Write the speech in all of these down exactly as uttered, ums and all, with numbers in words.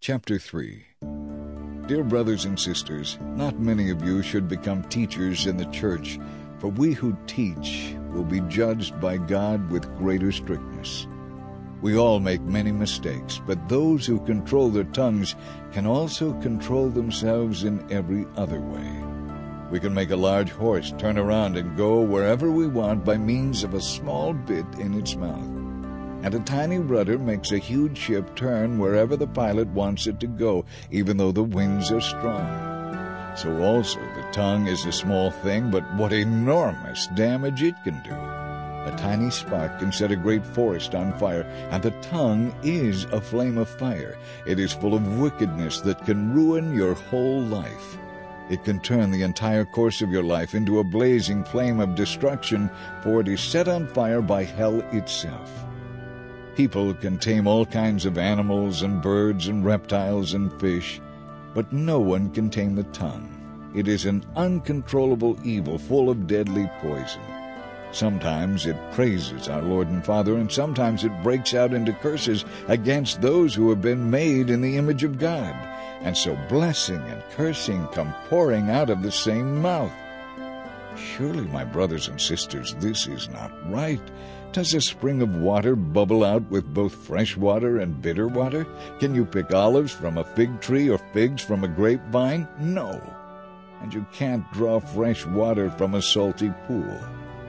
Chapter three. Dear brothers and sisters, not many of you should become teachers in the church, for we who teach will be judged by God with greater strictness. We all make many mistakes, but those who control their tongues can also control themselves in every other way. We can make a large horse turn around and go wherever we want by means of a small bit in its mouth. And a tiny rudder makes a huge ship turn wherever the pilot wants it to go, even though the winds are strong. So also the tongue is a small thing, but what enormous damage it can do. A tiny spark can set a great forest on fire, and the tongue is a flame of fire. It is full of wickedness that can ruin your whole life. It can turn the entire course of your life into a blazing flame of destruction, for it is set on fire by hell itself. People can tame all kinds of animals and birds and reptiles and fish, but no one can tame the tongue. It is an uncontrollable evil full of deadly poison. Sometimes it praises our Lord and Father, and sometimes it breaks out into curses against those who have been made in the image of God. And so blessing and cursing come pouring out of the same mouth. Surely, my brothers and sisters, this is not right. Does a spring of water bubble out with both fresh water and bitter water? Can you pick olives from a fig tree or figs from a grapevine? No. And you can't draw fresh water from a salty pool.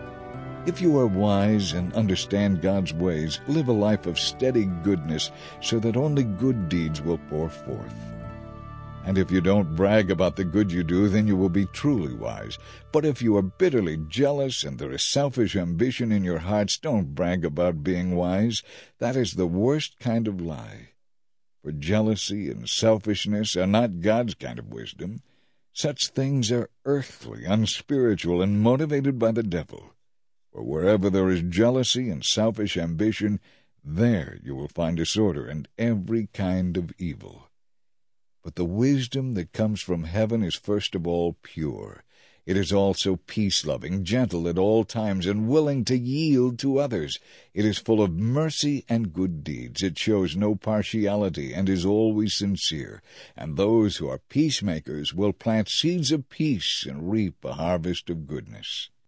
If you are wise and understand God's ways, live a life of steady goodness so that only good deeds will pour forth. And if you don't brag about the good you do, then you will be truly wise. But if you are bitterly jealous and there is selfish ambition in your hearts, don't brag about being wise. That is the worst kind of lie. For jealousy and selfishness are not God's kind of wisdom. Such things are earthly, unspiritual, and motivated by the devil. For wherever there is jealousy and selfish ambition, there you will find disorder and every kind of evil. But the wisdom that comes from heaven is first of all pure. It is also peace-loving, gentle at all times, and willing to yield to others. It is full of mercy and good deeds. It shows no partiality and is always sincere. And those who are peacemakers will plant seeds of peace and reap a harvest of goodness.